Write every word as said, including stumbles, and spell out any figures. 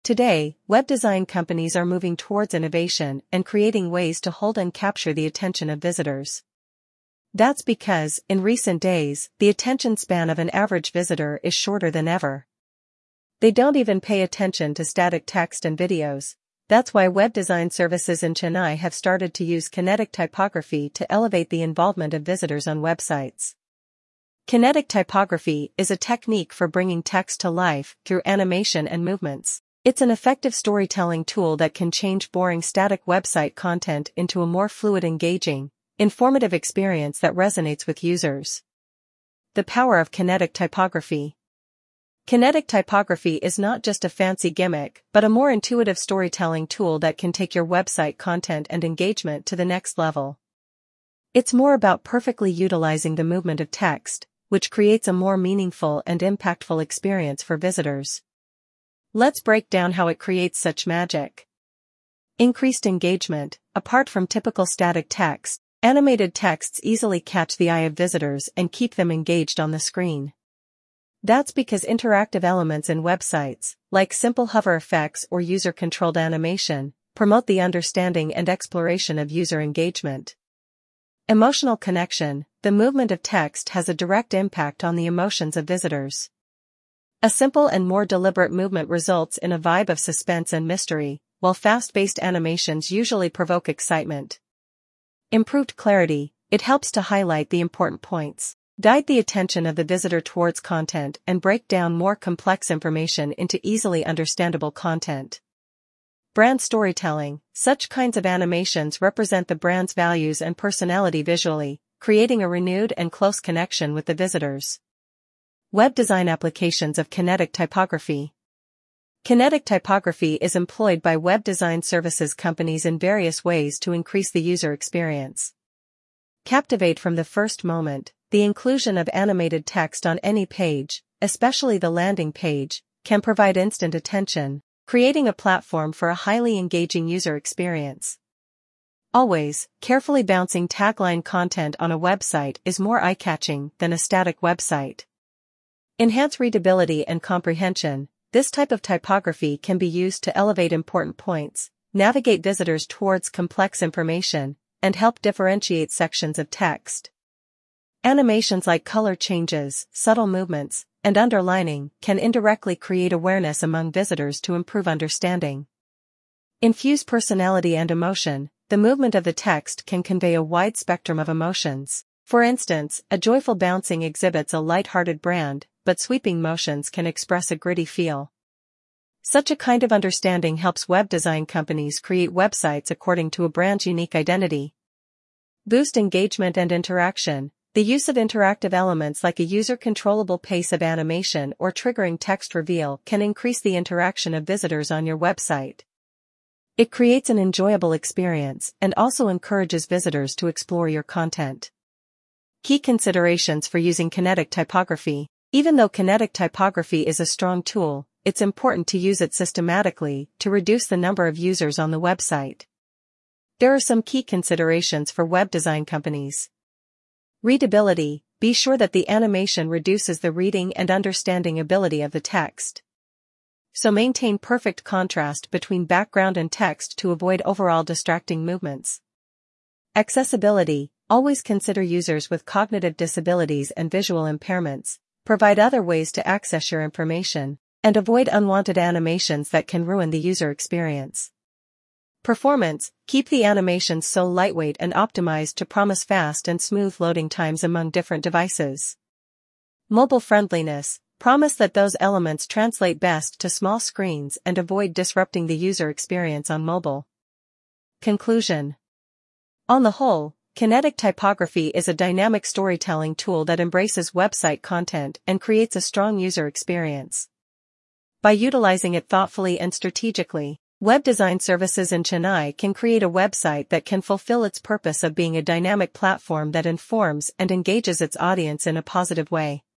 Today, web design companies are moving towards innovation and creating ways to hold and capture the attention of visitors. That's because, in recent days, the attention span of an average visitor is shorter than ever. They don't even pay attention to static text and videos. That's why web design services in Chennai have started to use kinetic typography to elevate the involvement of visitors on websites. Kinetic typography is a technique for bringing text to life through animation and movements. It's an effective storytelling tool that can change boring static website content into a more fluid, engaging, informative experience that resonates with users. The power of kinetic typography. Kinetic typography is not just a fancy gimmick, but a more intuitive storytelling tool that can take your website content and engagement to the next level. It's more about perfectly utilizing the movement of text, which creates a more meaningful and impactful experience for visitors. Let's break down how it creates such magic. Increased engagement. Apart from typical static text, animated texts easily catch the eye of visitors and keep them engaged on the screen. That's because interactive elements in websites, like simple hover effects or user-controlled animation, promote the understanding and exploration of user engagement. Emotional connection. The movement of text has a direct impact on the emotions of visitors. A simple and more deliberate movement results in a vibe of suspense and mystery, while fast-paced animations usually provoke excitement. Improved clarity. It helps to highlight the important points, guide the attention of the visitor towards content, and break down more complex information into easily understandable content. Brand storytelling. Such kinds of animations represent the brand's values and personality visually, creating a renewed and close connection with the visitors. Web design applications of kinetic typography. Kinetic typography is employed by web design services companies in various ways to increase the user experience. Captivate from the first moment. The inclusion of animated text on any page, especially the landing page, can provide instant attention, creating a platform for a highly engaging user experience. Always, carefully bouncing tagline content on a website is more eye-catching than a static website. Enhance readability and comprehension. This type of typography can be used to elevate important points, navigate visitors towards complex information, and help differentiate sections of text. Animations like color changes, subtle movements, and underlining can indirectly create awareness among visitors to improve understanding. Infuse personality and emotion. The movement of the text can convey a wide spectrum of emotions. For instance, a joyful bouncing exhibits a light-hearted brand, but sweeping motions can express a gritty feel. Such a kind of understanding helps web design companies create websites according to a brand's unique identity. Boost engagement and interaction. The use of interactive elements like a user-controllable pace of animation or triggering text reveal can increase the interaction of visitors on your website. It creates an enjoyable experience and also encourages visitors to explore your content. Key considerations for using kinetic typography. Even though kinetic typography is a strong tool, it's important to use it systematically to reduce the number of users on the website. There are some key considerations for web design companies. Readability. Be sure that the animation reduces the reading and understanding ability of the text. So maintain perfect contrast between background and text to avoid overall distracting movements. Accessibility. Always consider users with cognitive disabilities and visual impairments. Provide other ways to access your information, and avoid unwanted animations that can ruin the user experience. Performance. Keep the animations so lightweight and optimized to promise fast and smooth loading times among different devices. Mobile friendliness. Promise that those elements translate best to small screens and avoid disrupting the user experience on mobile. Conclusion. On the whole, kinetic typography is a dynamic storytelling tool that embraces website content and creates a strong user experience. By utilizing it thoughtfully and strategically, web design services in Chennai can create a website that can fulfill its purpose of being a dynamic platform that informs and engages its audience in a positive way.